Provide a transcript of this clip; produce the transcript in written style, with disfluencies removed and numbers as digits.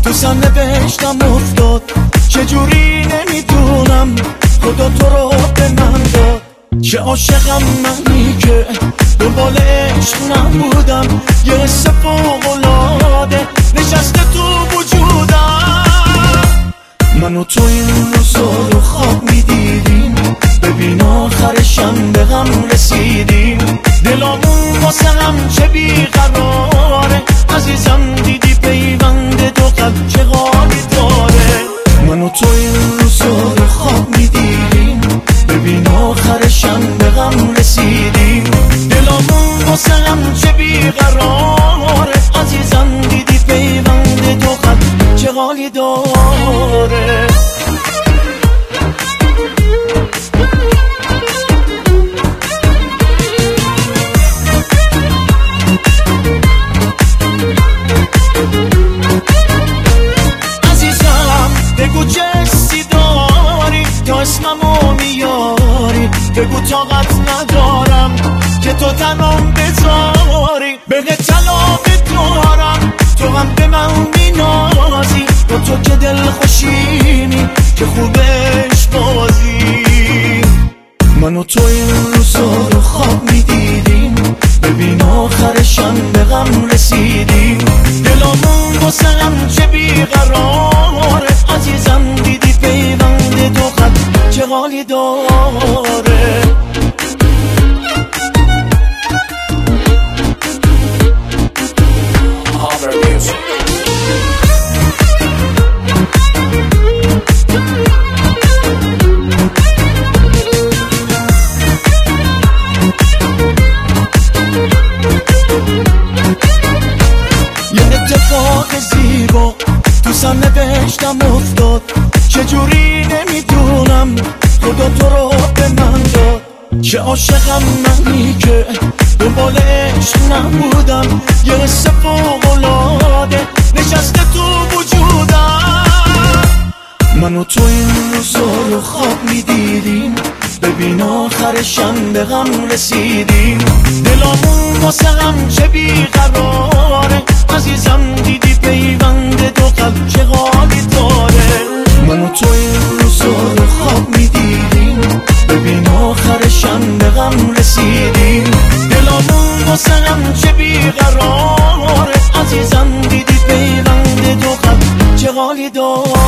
دوستم نوشتم افتاد چجوری نمیدونم خدا تو رو به من داد. چه عاشقم منی که دنبال عشق نبودم، یه حس فوق‌العاده نشسته تو وجودم. من و تو این روزا رو خواب میدیدیم، ببین آخرشم به غم رسیدیم. دلامون واسه هم چه بیقراره، عزیزم دیدی پیوند دو قلب چه غالی داره. من و تو این روزا رو خواب میدیدیم، ببین آخرشم به غم رسیدیم. دلامون واسه هم چه بیقراره، عزیزم دیدی پیوند دو قلب چه غالی داره. بگو چه حسی داری تا اسممو میاری، بگو طاقت ندارم که تو تنم بذاری. بهت طلب دارم تو هم به من مینازی، با تو که دل خوشیمی که خوبش بازی. من و تو این روزا رو خواب میدیدیم، ببین آخرشم به غم رسیدیم. دلامون واسه هم چه بیقراره، عزیزم دیدی پیوند دو قلب چه غالی داره. یه اتفاق زیبا دوستم نوشتم افتاد چجوری نمیدونم خدا تو رو به من داد. چه عاشقم منی که دنبال عشق نبودم، یه حس فوق‌العاده نشسته تو وجودم. من و تو این روزا رو خواب میدیدیم، ببین آخرشم به غم رسیدیم. دلامون واسه هم چه بیقراره، عزیزم دیدی پیوند دو قلب چه غالی داره. من و تو این روزا رو خواب میدیدیم، ببین آخرشم به غم رسیدیم. دلامون واسه هم چه بیقراره، عزیزم دیدی پیوند دو قلب چه غالی داره.